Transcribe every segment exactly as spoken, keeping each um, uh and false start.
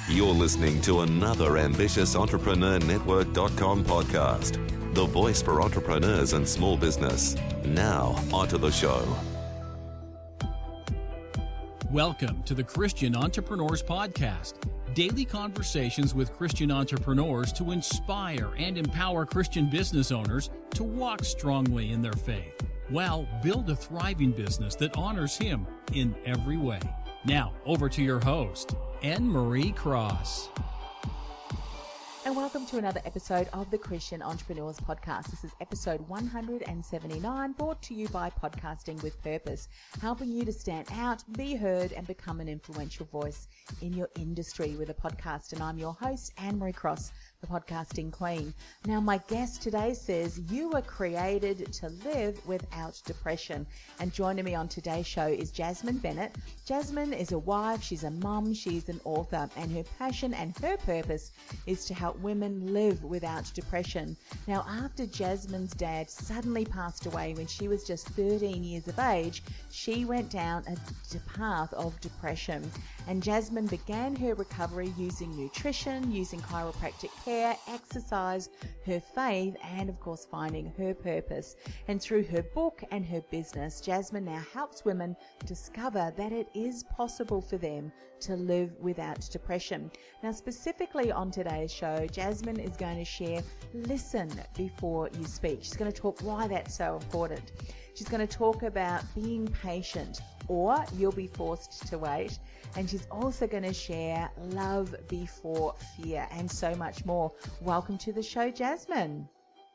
You're listening to another Ambitious Entrepreneur Network dot com podcast, the voice for entrepreneurs and small business. Now, onto the show. Welcome to the Christian Entrepreneurs Podcast, daily conversations with Christian entrepreneurs to inspire and empower Christian business owners to walk strongly in their faith, while build a thriving business that honors Him in every way. Now, over to your host, Anne Marie Cross. And welcome to another episode of the Christian Entrepreneurs Podcast. This is episode one hundred seventy-nine, brought to you by Podcasting with Purpose, helping you to stand out, be heard, and become an influential voice in your industry with a podcast. And I'm your host, Anne Marie Cross, the podcasting queen. Now, my guest today says you were created to live without depression. And joining me on today's show is Jasmine Bennett. Jasmine is a wife, she's a mum, she's an author, and her passion and her purpose is to help women live without depression. Now, after Jasmine's dad suddenly passed away when she was just thirteen years of age, she went down a path of depression. And Jasmine began her recovery using nutrition, using chiropractic care, exercise, her faith, and of course finding her purpose. And through her book and her business, Jasmine now helps women discover that it is possible for them to live without depression. Now, specifically on today's show, Jasmine is going to share listen before you speak. She's going to talk why that's so important. She's going to talk about being patient, or you'll be forced to wait. And she's also going to share love before fear and so much more. Welcome to the show, Jasmine.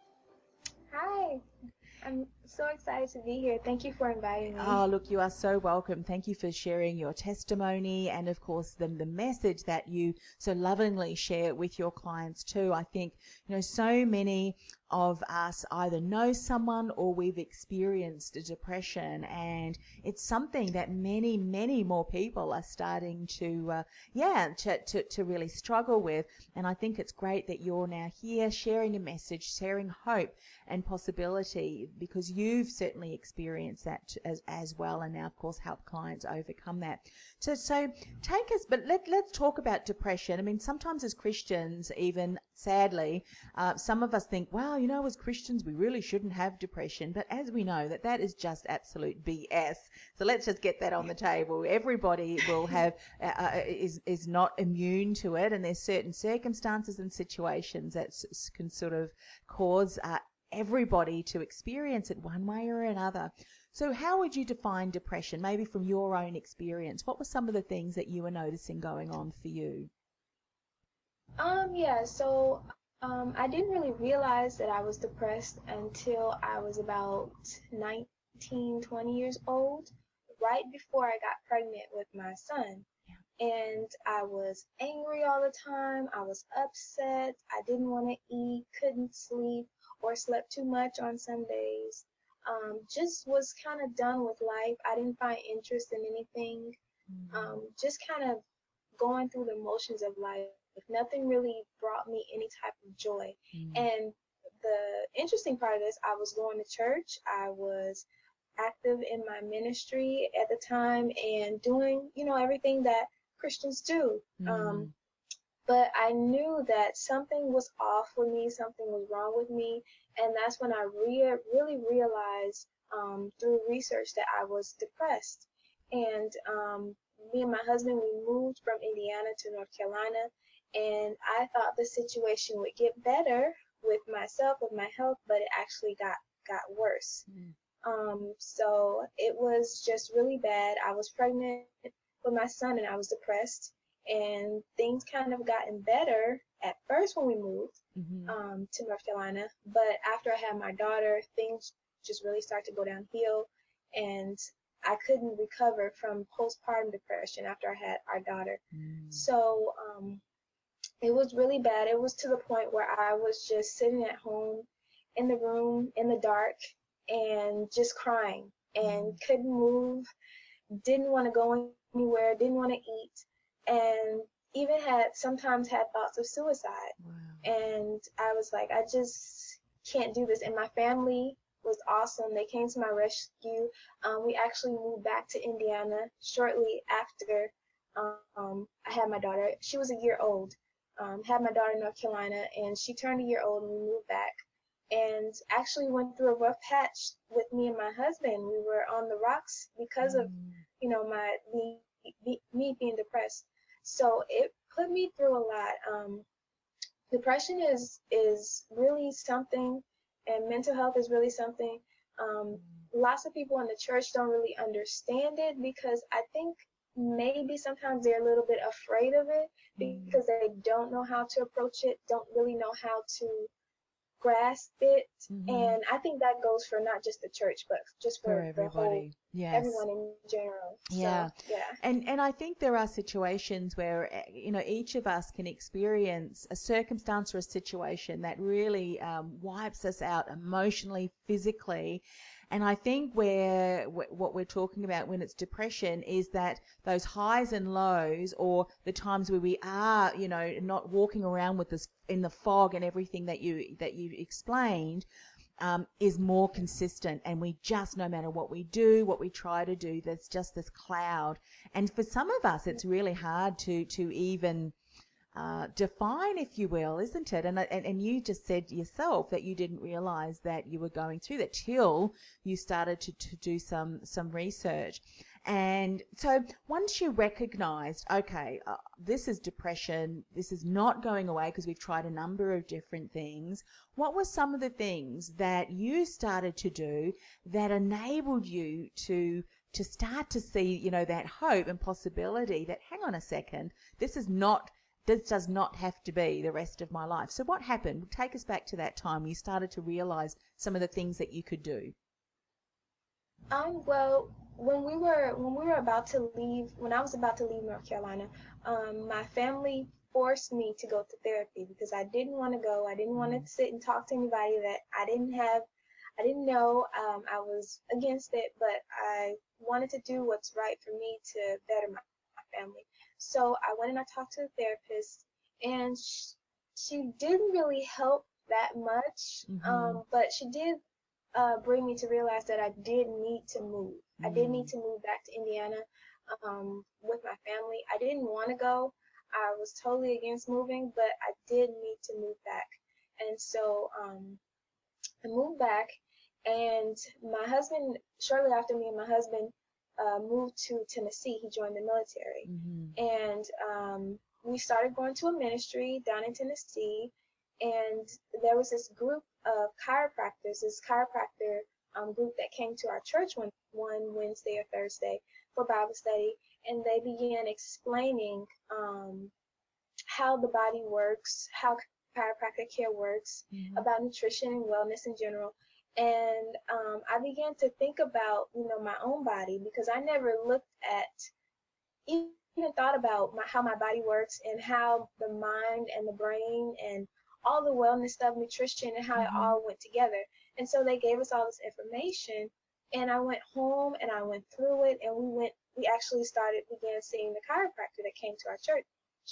Hi. I'm so excited to be here. Thank you for inviting me. Oh, look, you are so welcome. Thank you for sharing your testimony and, of course, the, the message that you so lovingly share with your clients too. I think, you know, so many of us either know someone or we've experienced a depression, and it's something that many, many more people are starting to, uh, yeah, to, to, to really struggle with. And I think it's great that you're now here sharing a message, sharing hope and possibility, because you've certainly experienced that as, as well, and now, of course, help clients overcome that. So, so take us, but let, let's talk about depression. I mean, sometimes as Christians, even sadly, uh, some of us think, well, you know, as Christians, we really shouldn't have depression. But as we know, that that is just absolute B S. So let's just get that on the table. Everybody will have, uh, is, is not immune to it. And there's certain circumstances and situations that s- can sort of cause uh, everybody to experience it one way or another. So how would you define depression? Maybe from your own experience, what were some of the things that you were noticing going on for you? Um, yeah, so um, I didn't really realize that I was depressed until I was about nineteen, twenty years old, right before I got pregnant with my son. Yeah. And I was angry all the time. I was upset. I didn't want to eat, couldn't sleep, or slept too much on some days. Um, just was kind of done with life. I didn't find interest in anything. Mm-hmm. Um, just kind of going through the motions of life. Nothing really brought me any type of joy. Mm-hmm. And the interesting part of this, I was going to church. I was active in my ministry at the time and doing, you know, everything that Christians do. Mm-hmm. Um, but I knew that something was off with me, something was wrong with me. And that's when I re- really realized um, through research that I was depressed. And um, me and my husband, we moved from Indiana to North Carolina. And I thought the situation would get better with myself, with my health, but it actually got, got worse. Mm. Um, so it was just really bad. I was pregnant with my son and I was depressed, and things kind of gotten better at first when we moved mm-hmm. um, to North Carolina. But after I had my daughter, things just really started to go downhill, and I couldn't recover from postpartum depression after I had our daughter. Mm. So, um, it was really bad. It was to the point where I was just sitting at home in the room in the dark and just crying and couldn't move, didn't want to go anywhere, didn't want to eat, and even had sometimes had thoughts of suicide. Wow. And I was like, I just can't do this. And my family was awesome. They came to my rescue. Um, we actually moved back to Indiana shortly after um, I had my daughter. She was a year old. Um, had my daughter in North Carolina, and she turned a year old, and we moved back. And actually went through a rough patch with me and my husband. We were on the rocks because of, you know, my me, me being depressed. So it put me through a lot. Um, depression is is really something, and mental health is really something. Um, lots of people in the church don't really understand it, because I think maybe sometimes they're a little bit afraid of it, because they don't know how to approach it, don't really know how to grasp it. Mm-hmm. And I think that goes for not just the church, but just for, for everybody. The whole, yes. Everyone in general. Yeah. So, yeah. And and I think there are situations where, you know, each of us can experience a circumstance or a situation that really um, wipes us out emotionally, physically. And I think where what we're talking about when it's depression is that those highs and lows, or the times where we are, you know, not walking around with this in the fog and everything that you that you explained, um, is more consistent. And we just, no matter what we do, what we try to do, there's just this cloud. And for some of us, it's really hard to to even Uh, define, if you will, isn't it? And, and and you just said yourself that you didn't realize that you were going through that till you started to, to do some some research. And so once you recognized, okay, uh, this is depression, this is not going away because we've tried a number of different things, what were some of the things that you started to do that enabled you to to start to see, you know, that hope and possibility that, hang on a second, this is not This does not have to be the rest of my life. So what happened? Take us back to that time when you started to realize some of the things that you could do. Um, well, when we were when we were about to leave, when I was about to leave North Carolina, um, my family forced me to go to therapy because I didn't want to go. I didn't want to sit and talk to anybody that I didn't have, I didn't know. Um, I was against it, but I wanted to do what's right for me to better my, my family. So I went and I talked to a therapist, and she, she didn't really help that much, mm-hmm. um, but she did uh, bring me to realize that I did need to move. Mm-hmm. I did need to move back to Indiana um, with my family. I didn't want to go. I was totally against moving, but I did need to move back. And so um, I moved back, and my husband, shortly after me and my husband uh, moved to Tennessee, he joined the military. Mm-hmm. And um, we started going to a ministry down in Tennessee, and there was this group of chiropractors, this chiropractor um, group that came to our church one, one Wednesday or Thursday for Bible study, and they began explaining um, how the body works, how chiropractic care works, mm-hmm. about nutrition and wellness in general. And um, I began to think about, you know, my own body, because I never looked at, even thought about my, how my body works and how the mind and the brain and all the wellness stuff, nutrition, and how mm-hmm. it all went together. And so they gave us all this information, and I went home and I went through it, and we went, we actually started, began seeing the chiropractor that came to our church.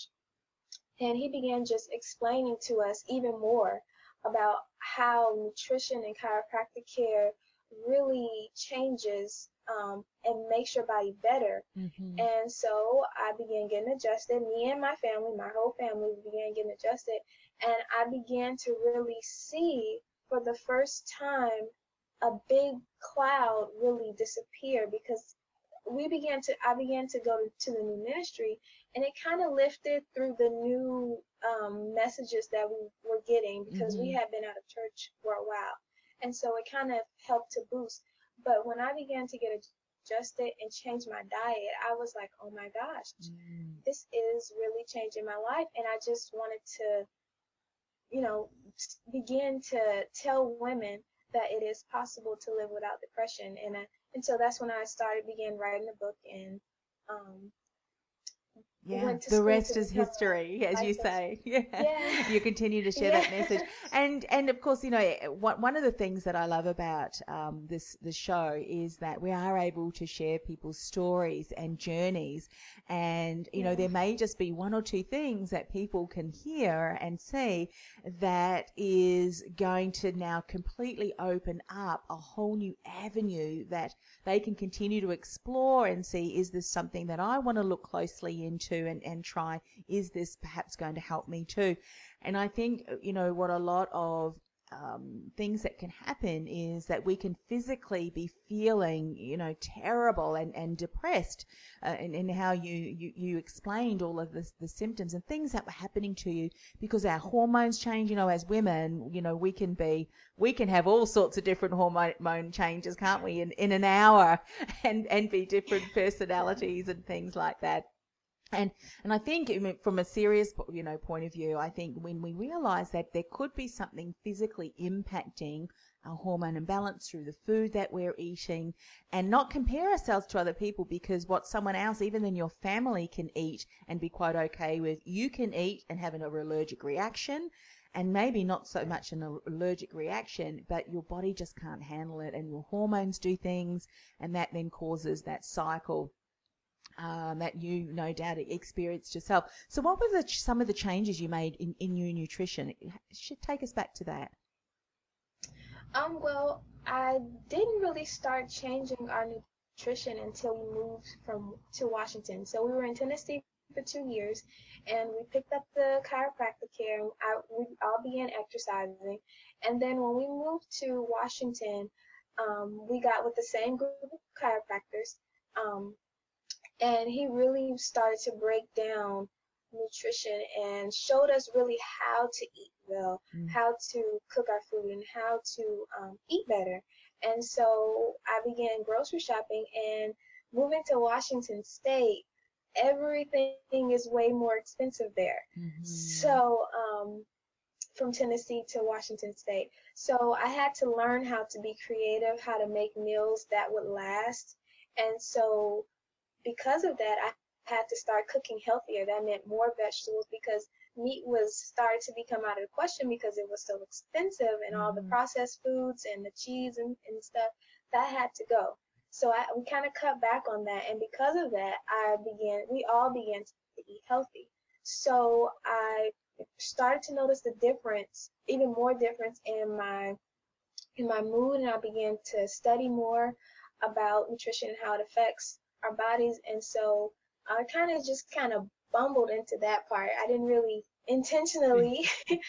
And he began just explaining to us even more about how nutrition and chiropractic care really changes um, and makes your body better. Mm-hmm. And so I began getting adjusted. Me and my family, my whole family, began getting adjusted. And I began to really see for the first time a big cloud really disappear, because we began to, I began to go to, to the new ministry, and it kind of lifted through the new um, messages that we were getting, because mm-hmm. we had been out of church for a while. And so it kind of helped to boost. But when I began to get adjusted and change my diet, I was like, oh my gosh, mm. this is really changing my life. And I just wanted to, you know, begin to tell women that it is possible to live without depression. And I, and so that's when I started, began writing the book, and um, Yeah, went to the school rest to is become history, a as you life coach. say. Yeah. Yeah. You continue to share Yeah. that message. And and of course, you know, one one of the things that I love about um, this the show is that we are able to share people's stories and journeys. And, you know, Yeah. there may just be one or two things that people can hear and see that is going to now completely open up a whole new avenue that they can continue to explore and see, is this something that I want to look closely into and, and try? Is this perhaps going to help me too? And I think, you know, what a lot of um, things that can happen is that we can physically be feeling, you know, terrible and, and depressed uh, in, in how you, you, you explained all of this, the symptoms and things that were happening to you because our hormones change. You know, as women, you know, we can be, we can have all sorts of different hormone changes, can't we, in, in an hour and, and be different personalities and things like that. And and I think from a serious, you know, point of view, I think when we realize that there could be something physically impacting our hormone imbalance through the food that we're eating, and not compare ourselves to other people, because what someone else, even in your family, can eat and be quite okay with, you can eat and have an allergic reaction. And maybe not so much an allergic reaction, but your body just can't handle it, and your hormones do things, and that then causes that cycle Um, that you no doubt experienced yourself. So what were the, some of the changes you made in, in your nutrition? It should take us back to that. Um, well, I didn't really start changing our nutrition until we moved from to Washington. So we were in Tennessee for two years, and we picked up the chiropractic care. And I, we all began exercising, and then when we moved to Washington, um, we got with the same group of chiropractors. Um, And he really started to break down nutrition and showed us really how to eat well, mm. how to cook our food, and how to um, eat better. And so I began grocery shopping, and moving to Washington State, everything is way more expensive there. Mm-hmm. So um, from Tennessee to Washington State. So I had to learn how to be creative, how to make meals that would last. And so because of that, I had to start cooking healthier. That meant more vegetables, because meat was started to become out of the question because it was so expensive, and mm-hmm. all the processed foods and the cheese and, and stuff, that had to go. So I, we kind of cut back on that. And because of that, I began, we all began to eat healthy. So I started to notice the difference, even more difference in my, in my mood. And I began to study more about nutrition and how it affects our bodies. And so I kind of just kind of bumbled into that part. I didn't really intentionally,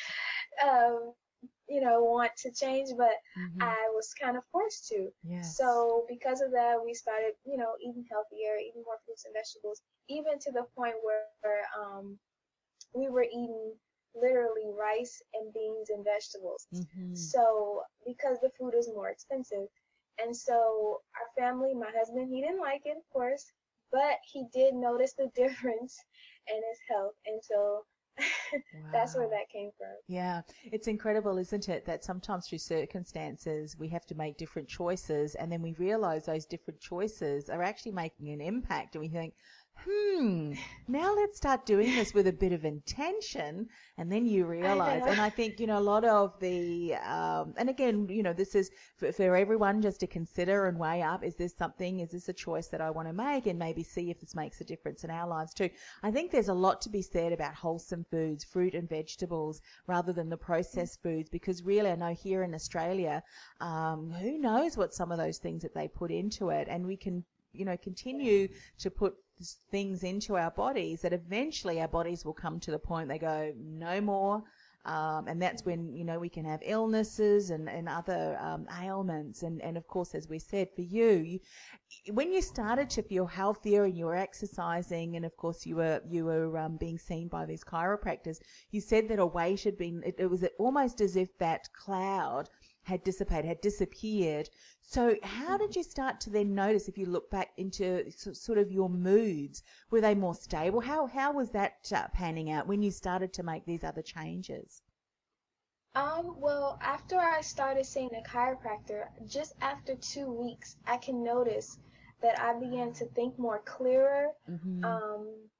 um, you know, want to change, but mm-hmm. I was kind of forced to. Yes. So because of that, we started, you know, eating healthier, eating more fruits and vegetables, even to the point where um, we were eating literally rice and beans and vegetables. Mm-hmm. So because the food is more expensive. And so our family, my husband, he didn't like it, of course, but he did notice the difference in his health. And so wow. That's where that came from. Yeah, it's incredible, isn't it, that sometimes through circumstances we have to make different choices, and then we realize those different choices are actually making an impact, and we think, hmm, now let's start doing this with a bit of intention. And then you realize, and I think, you know, a lot of the, um, and again, you know, this is for, for everyone just to consider and weigh up, is this something, is this a choice that I want to make, and maybe see if this makes a difference in our lives too. I think there's a lot to be said about wholesome foods, fruit and vegetables, rather than the processed foods, because really I know here in Australia, um, who knows what some of those things that they put into it, and we can, you know, continue to put things into our bodies that eventually our bodies will come to the point they go, no more. Um, and that's when, you know, we can have illnesses and, and other um, ailments. And, and of course, as we said, for you, you, when you started to feel healthier and you were exercising, and of course you were you were um, being seen by these chiropractors, you said that a weight had been, it, it was almost as if that cloud had dissipated, had disappeared. So how did you start to then notice, if you look back into sort of your moods, were they more stable? How how was that uh, panning out when you started to make these other changes? Um, well, after I started seeing a chiropractor, just after two weeks, I can notice that I began to think more clearer. Mm-hmm. Um, my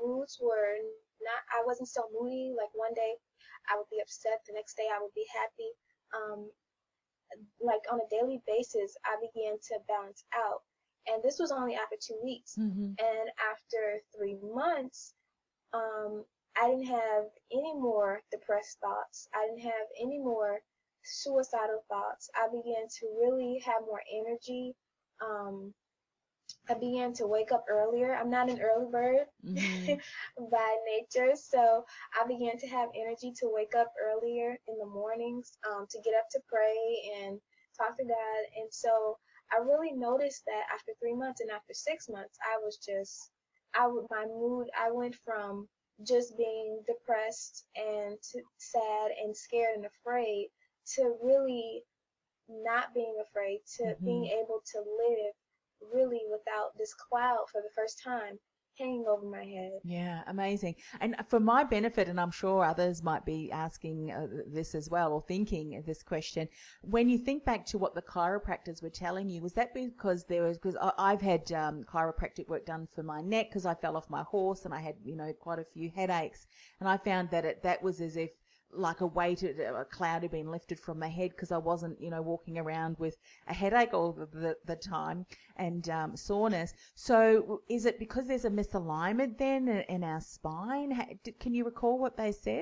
moods were not, I wasn't so moody. Like one day I would be upset, the next day I would be happy. Um, like on a daily basis, I began to balance out. And this was only after two weeks. Mm-hmm. And after three months, um, I didn't have any more depressed thoughts. I didn't have any more suicidal thoughts. I began to really have more energy. Um, I began to wake up earlier. I'm not an early bird mm-hmm. by nature, so I began to have energy to wake up earlier in the mornings, um, to get up to pray and talk to God. And so I really noticed that after three months and after six months, I was just, I would, my mood, I went from just being depressed and to, sad and scared and afraid to really not being afraid, to mm-hmm. being able to live really without this cloud for the first time hanging over my head. Yeah, amazing. And for my benefit, and I'm sure others might be asking uh, this as well, or thinking this question, when you think back to what the chiropractors were telling you, was that because there was, because I've had um, chiropractic work done for my neck because I fell off my horse and I had, you know, quite a few headaches, and I found that it, that was as if like a weight, a cloud had been lifted from my head because I wasn't, you know, walking around with a headache all the, the, the time and um, soreness. So is it because there's a misalignment then in, in our spine? How, can you recall what they said?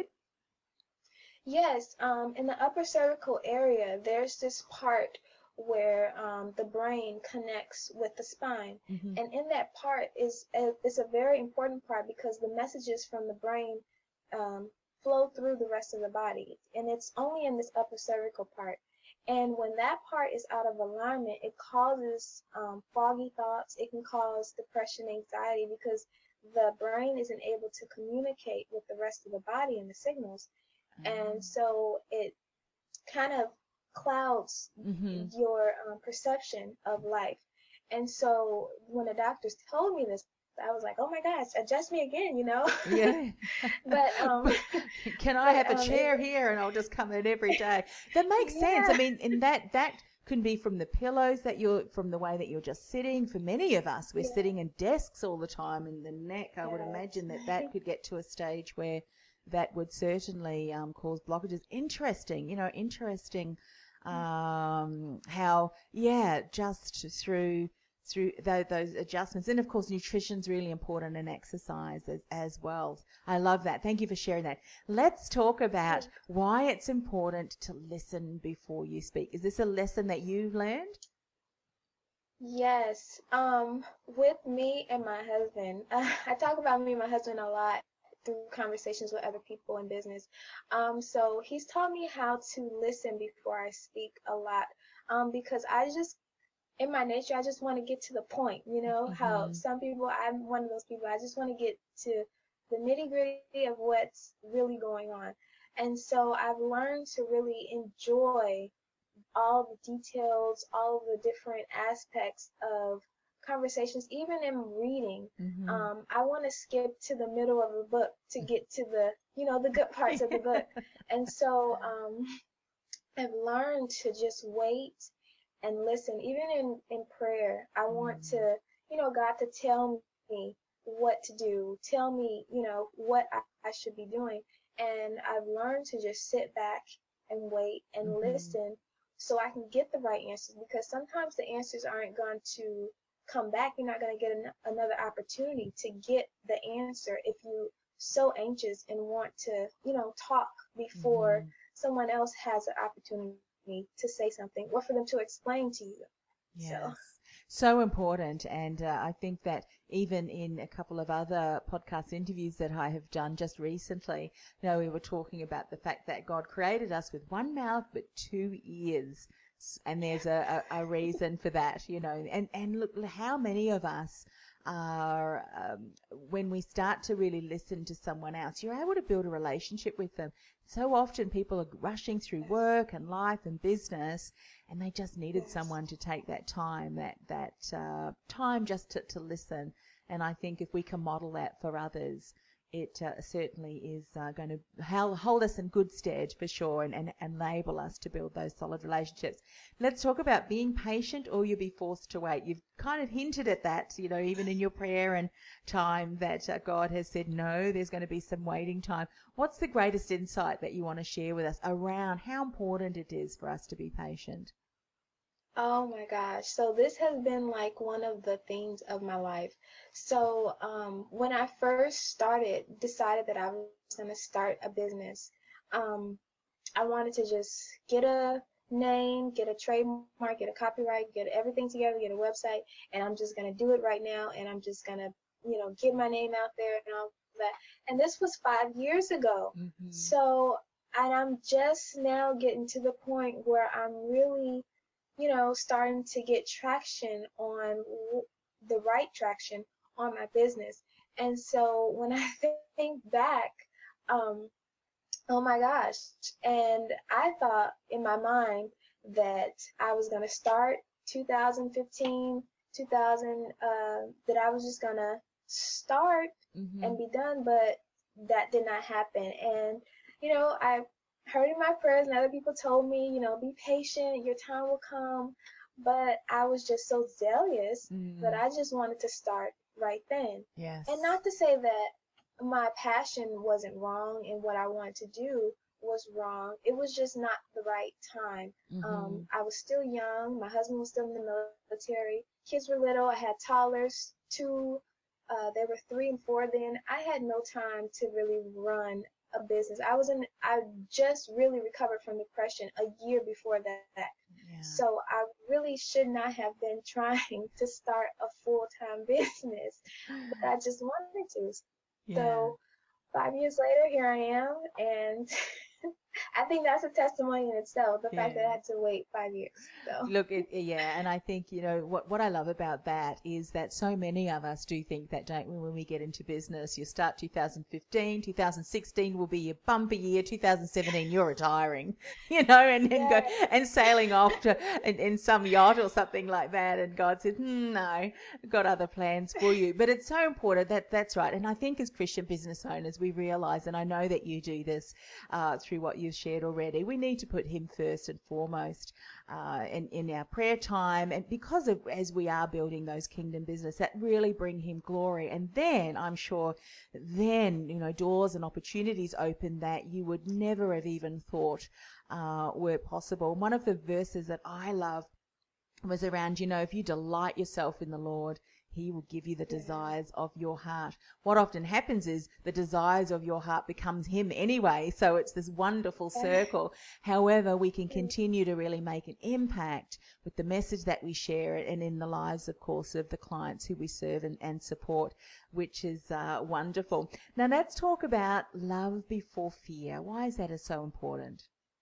Yes, um, in the upper cervical area, there's this part where um, the brain connects with the spine. Mm-hmm. And in that part is, is a very important part because the messages from the brain um, flow through the rest of the body, and it's only in this upper cervical part. And when that part is out of alignment, it causes um, foggy thoughts. It can cause depression, anxiety, because the brain isn't able to communicate with the rest of the body and the signals. Mm-hmm. And so it kind of clouds mm-hmm. your um, perception of life. And so when the doctors told me this, I was like, oh my gosh, adjust me again, you know? Yeah. but um, can I but, have a um, chair here and I'll just come in every day? That makes yeah. sense. I mean, in that that can be from the pillows that you're, from the way that you're just sitting. For many of us, we're yeah. sitting in desks all the time, and the neck. I yeah. would imagine that that could get to a stage where that would certainly um, cause blockages. Interesting, you know, interesting um, how yeah, just through. through th- those adjustments. And of course, nutrition's really important, and exercise as, as well. I love that. Thank you for sharing that. Let's talk about why it's important to listen before you speak. Is this a lesson that you've learned? Yes. Um, with me and my husband, uh, I talk about me and my husband a lot through conversations with other people in business. Um, so he's taught me how to listen before I speak a lot, um, because I just in my nature, I just want to get to the point, you know, mm-hmm. how some people, I'm one of those people, I just want to get to the nitty gritty of what's really going on. And so I've learned to really enjoy all the details, all the different aspects of conversations, even in reading. Mm-hmm. Um, I want to skip to the middle of the book to get to the, you know, the good parts of the book. And so um, I've learned to just wait and listen. Even in, in prayer, I want mm. to, you know, God to tell me what to do, tell me, you know, what I, I should be doing. And I've learned to just sit back and wait and mm-hmm. listen so I can get the right answers, because sometimes the answers aren't going to come back. You're not going to get an, another opportunity to get the answer if you're so anxious and want to, you know, talk before mm-hmm. someone else has an opportunity to say something or for them to explain to you. Yes. So, so important. And uh, I think that even in a couple of other podcast interviews that I have done just recently, you know, we were talking about the fact that God created us with one mouth but two ears. And there's a, a, a reason for that, you know. And, and look, how many of us are, um, when we start to really listen to someone else, you're able to build a relationship with them. So often people are rushing through work and life and business, and they just needed yes. someone to take that time, that that uh, time just to, to listen. And I think if we can model that for others, it uh, certainly is uh, going to hold us in good stead for sure, and, and enable us to build those solid relationships. Let's talk about being patient, or you'll be forced to wait. You've kind of hinted at that, you know, even in your prayer and time, that uh, God has said, no, there's going to be some waiting time. What's the greatest insight that you want to share with us around how important it is for us to be patient? Oh my gosh. So this has been like one of the themes of my life. So um, when I first started, decided that I was going to start a business, um, I wanted to just get a name, get a trademark, get a copyright, get everything together, get a website, and I'm just going to do it right now. And I'm just going to, you know, get my name out there and all that. And this was five years ago. Mm-hmm. So, and I'm just now getting to the point where I'm really, you know, starting to get traction on the right traction on my business. And so when I think back, um, oh my gosh, and I thought in my mind that I was going to start two thousand fifteen, two thousand, uh, that I was just going to start mm-hmm. and be done, but that did not happen. And, you know, I heard in my prayers, and other people told me, you know, be patient, your time will come. But I was just so zealous mm. that I just wanted to start right then. Yes. And not to say that my passion wasn't wrong and what I wanted to do was wrong. It was just not the right time. Mm-hmm. Um, I was still young. My husband was still in the military. Kids were little. I had toddlers, two. Uh, they were three and four then. I had no time to really run a business. I was in, I just really recovered from depression a year before that. Yeah. So I really should not have been trying to start a full-time business, but I just wanted to. Yeah. So five years later, here I am, and I think that's a testimony in itself, the yeah. fact that I had to wait five years. So. Look, it, yeah, and I think, you know, what what I love about that is that so many of us do think that, don't we, when we get into business, you start two thousand fifteen, two thousand sixteen will be your bumper year, two thousand seventeen you're retiring, you know, and then yeah. go and sailing off to in, in some yacht or something like that, and God said, hmm, no, I've got other plans for you. But it's so important that that's right, and I think as Christian business owners we realise, and I know that you do this uh, through what you've shared already, we need to put him first and foremost uh, in, in our prayer time, and because of, as we are building those kingdom business, that really bring him glory. And then I'm sure then, you know, doors and opportunities open that you would never have even thought uh, were possible. One of the verses that I love was around, you know, if you delight yourself in the Lord, he will give you the desires of your heart. What often happens is the desires of your heart becomes him anyway. So it's this wonderful circle. However, we can continue to really make an impact with the message that we share and in the lives, of course, of the clients who we serve and, and support, which is uh, wonderful. Now let's talk about love before fear. Why is that so important?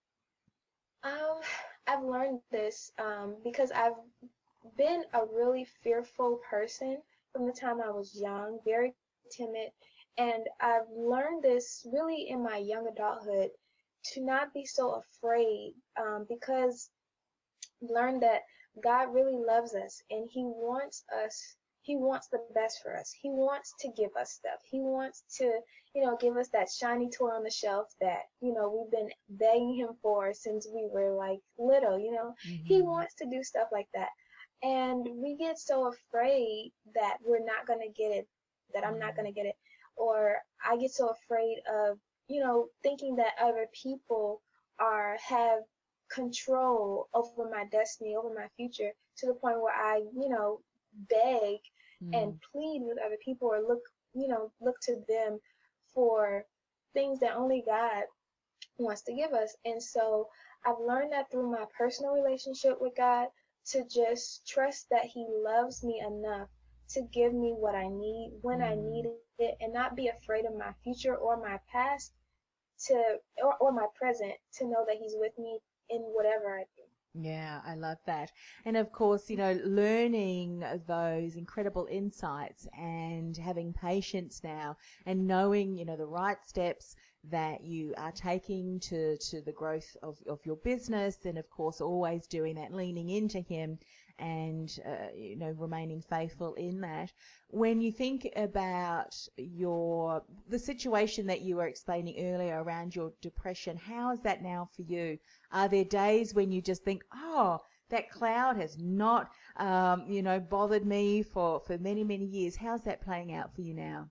Um, I've learned this um, because I've been a really fearful person from the time I was young, very timid, and I've learned this really in my young adulthood to not be so afraid um, because I've learned that God really loves us and he wants us, he wants the best for us. He wants to give us stuff. He wants to, you know, give us that shiny toy on the shelf that, you know, we've been begging him for since we were like little, you know. Mm-hmm. He wants to do stuff like that. And we get so afraid that we're not going to get it, that I'm not going to get it. Or I get so afraid of, you know, thinking that other people are have control over my destiny, over my future, to the point where I, you know, beg mm. and plead with other people or look, you know, look to them for things that only God wants to give us. And so I've learned that through my personal relationship with God, to just trust that he loves me enough to give me what I need when mm. I need it, and not be afraid of my future or my past to or, or my present, to know that he's with me in whatever I do. Yeah, I love that. And of course, you know, learning those incredible insights and having patience now and knowing, you know, the right steps that you are taking to, to the growth of, of your business, and of course always doing that, leaning into him and, uh, you know, remaining faithful in that. When you think about your, the situation that you were explaining earlier around your depression, how is that now for you? Are there days when you just think, oh, that cloud has not, um, you know, bothered me for, for many, many years? How's that playing out for you now?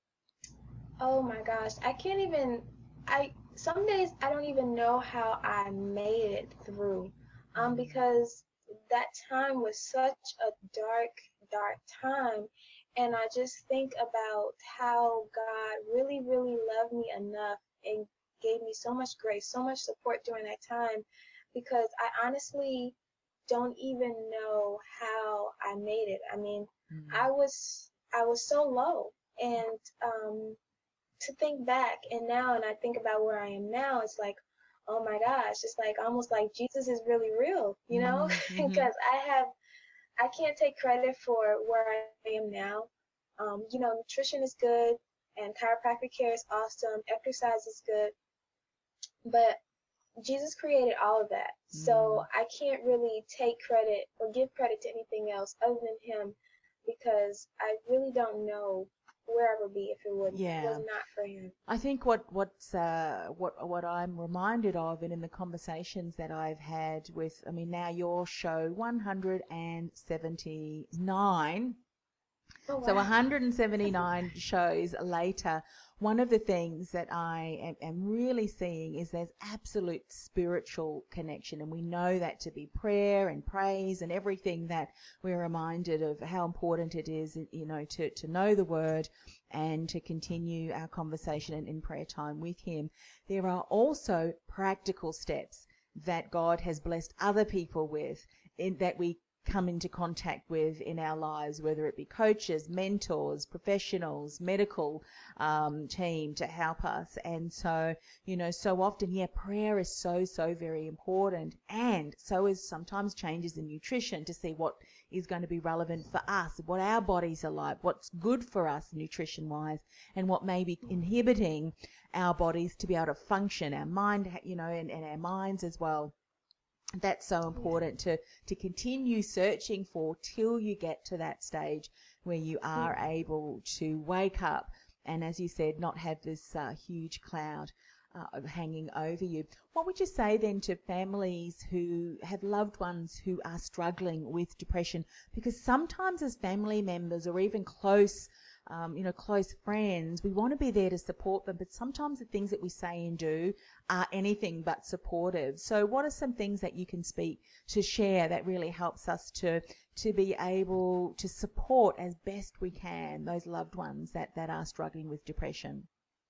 Oh my gosh, I can't even, I, some days I don't even know how I made it through, um, because that time was such a dark, dark time. And I just think about how God really, really loved me enough and gave me so much grace, so much support during that time, because I honestly don't even know how I made it. I mean, mm-hmm. I was, I was so low, and, um, to think back and now, and I think about where I am now, it's like, oh my gosh, it's like almost like Jesus is really real, you know, mm-hmm. because I have, I can't take credit for where I am now. Um, you know, nutrition is good and chiropractic care is awesome. Exercise is good, but Jesus created all of that. Mm-hmm. So I can't really take credit or give credit to anything else other than him, because I really don't know where I would be if it would yeah. was not for him. I think what what's uh, what what I'm reminded of, and in the conversations that I've had with, I mean, now your show one hundred seventy-nine. Oh, wow. So one hundred seventy-nine shows later, one of the things that I am, am really seeing is there's absolute spiritual connection, and we know that to be prayer and praise and everything, that we're reminded of how important it is, you know, to, to know the word and to continue our conversation in, in prayer time with him. There are also practical steps that God has blessed other people with, in that we come into contact with in our lives, whether it be coaches, mentors, professionals, medical um, team to help us. And so, you know, so often, yeah, prayer is so, so very important. And so is sometimes changes in nutrition to see what is going to be relevant for us, what our bodies are like, what's good for us nutrition-wise, and what may be inhibiting our bodies to be able to function, our mind, you know, and, and our minds as well. That's so important to, to continue searching for till you get to that stage where you are able to wake up and, as you said, not have this uh, huge cloud uh, hanging over you. What would you say then to families who have loved ones who are struggling with depression? Because sometimes as family members or even close Um, you know, close friends, we want to be there to support them, but sometimes the things that we say and do are anything but supportive. So what are some things that you can speak to share that really helps us to to be able to support as best we can those loved ones that, that are struggling with depression?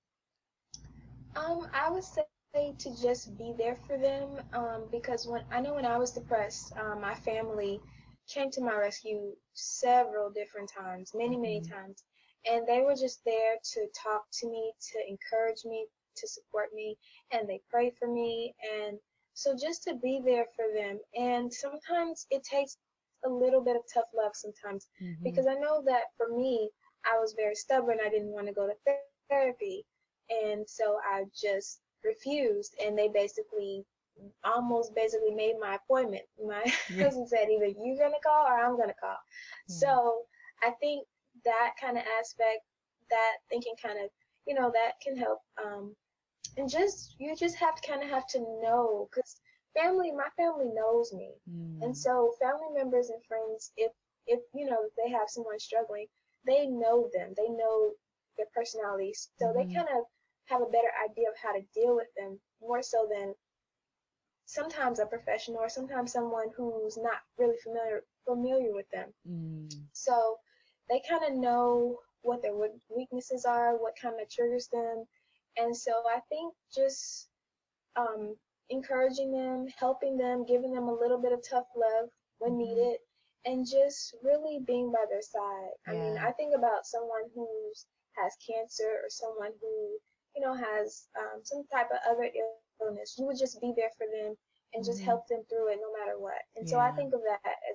Um, I would say to just be there for them, um, because when I know when I was depressed, um, my family came to my rescue several different times, many, many mm-hmm. times. And they were just there to talk to me, to encourage me, to support me, and they prayed for me. And so just to be there for them. And sometimes it takes a little bit of tough love sometimes, mm-hmm. because I know that for me, I was very stubborn. I didn't want to go to therapy. And so I just refused. And they basically almost basically made my appointment. My yeah. cousin said, either you're going to call or I'm going to call. Mm-hmm. So I think that kind of aspect, that thinking kind of, you know, that can help. Um, and just, you just have to kind of have to know, because family, my family knows me. Mm. And so family members and friends, if, if, you know, they have someone struggling, they know them, they know their personalities. So mm-hmm. they kind of have a better idea of how to deal with them, more so than sometimes a professional or sometimes someone who's not really familiar, familiar with them. Mm. So they kind of know what their weaknesses are, what kind of triggers them. And so I think just um, encouraging them, helping them, giving them a little bit of tough love when mm-hmm. needed, and just really being by their side. Yeah. I mean, I think about someone who has cancer or someone who, you know, has um, some type of other illness. You would just be there for them and just mm-hmm. help them through it no matter what. And yeah. so I think of that as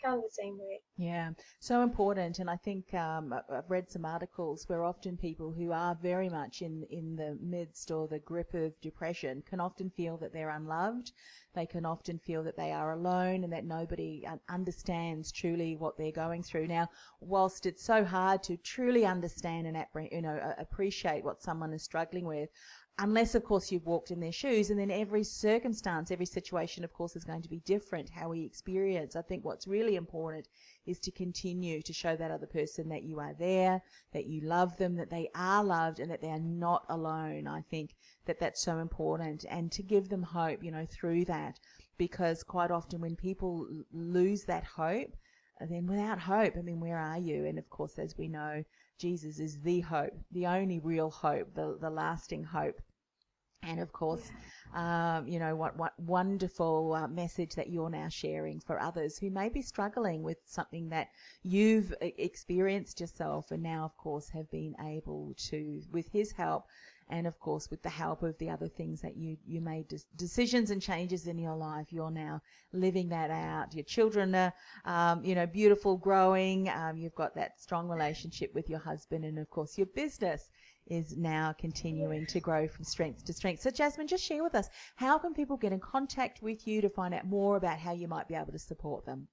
kind of the same way. Yeah, so important. And I think um, I've read some articles where often people who are very much in, in the midst or the grip of depression can often feel that they're unloved. They can often feel that they are alone and that nobody understands truly what they're going through. Now, whilst it's so hard to truly understand and you know appreciate what someone is struggling with, unless, of course, you've walked in their shoes, and then every circumstance, every situation, of course, is going to be different, how we experience. I think what's really important is to continue to show that other person that you are there, that you love them, that they are loved, and that they are not alone. I think that that's so important, and to give them hope, you know, through that, because quite often when people lose that hope, then without hope, I mean, where are you? And, of course, as we know, Jesus is the hope, the only real hope, the, the lasting hope. And, of course, um, you know, what, what wonderful uh, message that you're now sharing for others who may be struggling with something that you've experienced yourself and now, of course, have been able to, with his help, and, of course, with the help of the other things that you, you made des- decisions and changes in your life, you're now living that out. Your children are, um, you know, beautiful, growing. Um, you've got that strong relationship with your husband. And, of course, your business is now continuing to grow from strength to strength. So, Jasmine, just share with us, how can people get in contact with you to find out more about how you might be able to support them?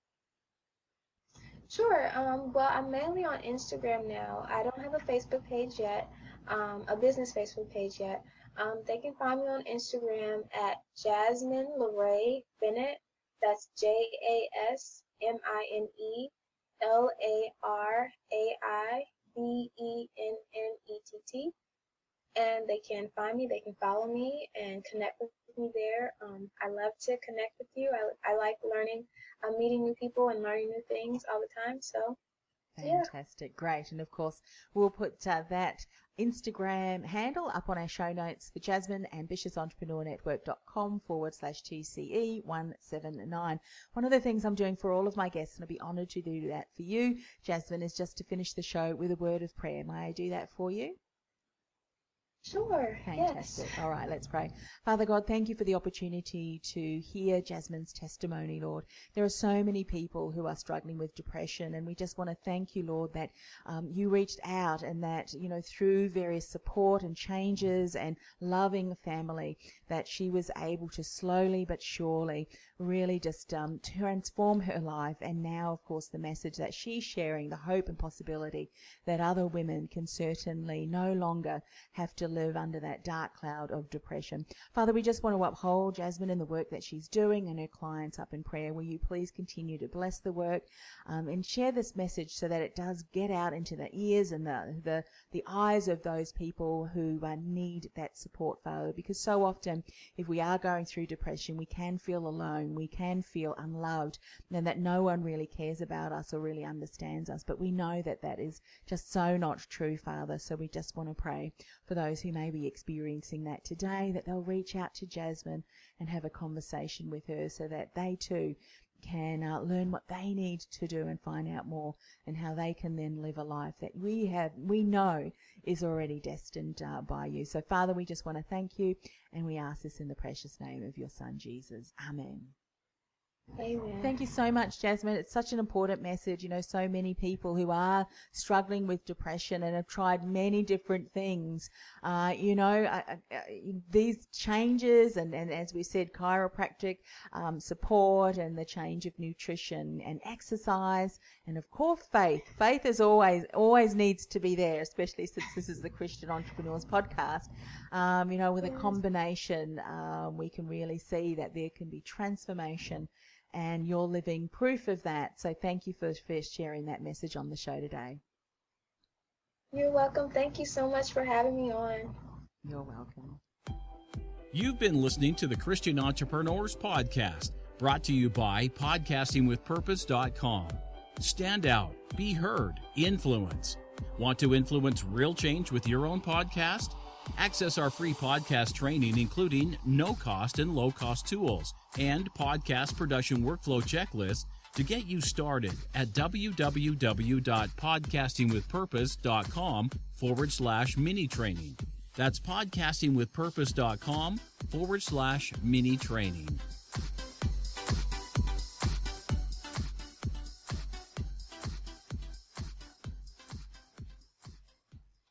Sure. Um, well, I'm mainly on Instagram now. I don't have a Facebook page yet, um, a business Facebook page yet. Um, they can find me on Instagram at Jasmine Larae Bennett. That's J A S M I N E L A R A I B E N N E T T. And they can find me, they can follow me and connect with me there. Um, I love to connect with you. I, I like learning, uh, meeting new people and learning new things all the time. So, fantastic. Yeah. Great. And of course, we'll put uh, that Instagram handle up on our show notes for Jasmine, ambitious entrepreneur network dot com forward slash T C E one seven nine. One of the things I'm doing for all of my guests, and I'll be honored to do that for you, Jasmine, is just to finish the show with a word of prayer. May I do that for you? Sure. Fantastic. Yes. All right, let's pray. Father God, thank you for the opportunity to hear Jasmine's testimony, Lord. There are so many people who are struggling with depression, and we just want to thank you, Lord, that um, you reached out and that, you know, through various support and changes and loving family, that she was able to slowly but surely really just um, transform her life. And now, of course, the message that she's sharing, the hope and possibility that other women can certainly no longer have to live under that dark cloud of depression. Father, we just want to uphold Jasmine in the work that she's doing and her clients up in prayer. Will you please continue to bless the work um, and share this message so that it does get out into the ears and the the, the eyes of those people who uh, need that support, Father, because so often if we are going through depression, we can feel alone, we can feel unloved, and that no one really cares about us or really understands us. But we know that that is just so not true, Father. So we just want to pray for those who may be experiencing that today, that they'll reach out to Jasmine and have a conversation with her so that they too can uh, learn what they need to do and find out more, and how they can then live a life that we have, we know is already destined uh, by you. So Father, we just want to thank you, and we ask this in the precious name of your Son, Jesus. Amen. Amen. Thank you so much, Jasmine. It's such an important message. You know, so many people who are struggling with depression and have tried many different things. Uh, you know, uh, uh, these changes and, and as we said, chiropractic um, support and the change of nutrition and exercise and, of course, faith. Faith is always, always needs to be there, especially since this is the Christian Entrepreneurs Podcast. Um, you know, with a combination, um, we can really see that there can be transformation, and you're living proof of that. So thank you for, for sharing that message on the show today. You're welcome. Thank you so much for having me on. You're welcome. You've been listening to the Christian Entrepreneurs Podcast, brought to you by podcasting with purpose dot com. Stand out, be heard, influence. Want to influence real change with your own podcast? Access our free podcast training, including no-cost and low-cost tools and podcast production workflow checklists to get you started at www.podcastingwithpurpose.com forward slash mini training. That's podcastingwithpurpose.com forward slash mini training.